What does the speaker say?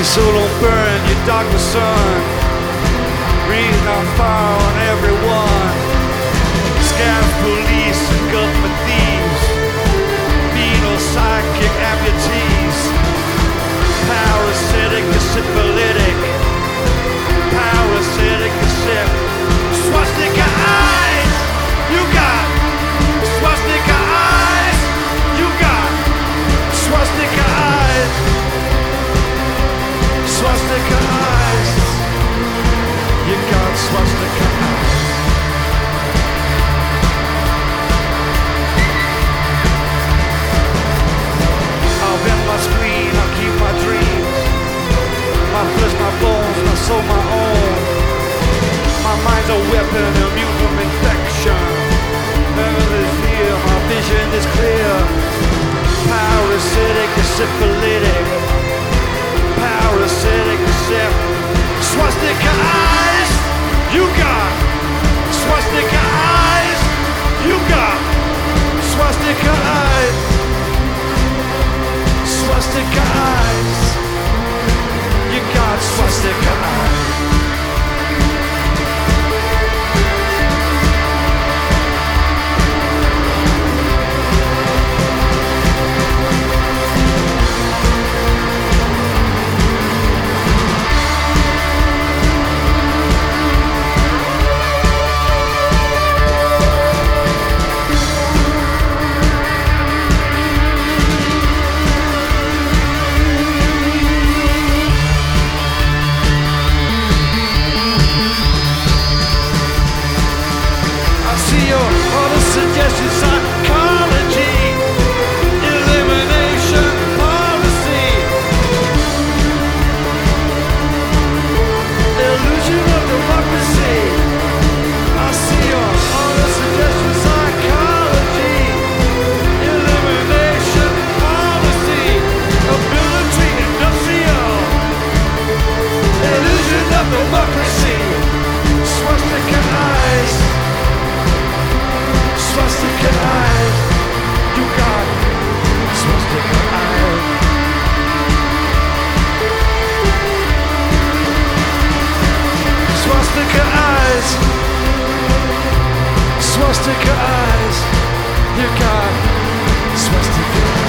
So don't burn your darkness, sun. Breathe on fire on everyone. Scabs, police, and government thieves. Penal, psychic amputees. Parasitic, syphilitic. Parasitic, swastika eyes. You got swastika eyes. You got swastika eyes. Swastika eyes. You got swastika eyes. I'll bend my spleen, I'll keep my dreams. My flesh, my bones, my soul, my own. My mind's a weapon, immune from infection. Heaven is near, my vision is clear. Parasitic, syphilitic. Parasitic, swastika eyes. You got swastika eyes. You got swastika eyes. Swastika eyes. You got swastika eyes. Suggestion psychology, elimination policy, illusion of democracy. I see your order suggestion psychology, elimination policy, ability industrial, illusion of democracy, swastika eyes. Swastika eyes, you got swastika eyes. Swastika eyes, swastika eyes, you got swastika eyes.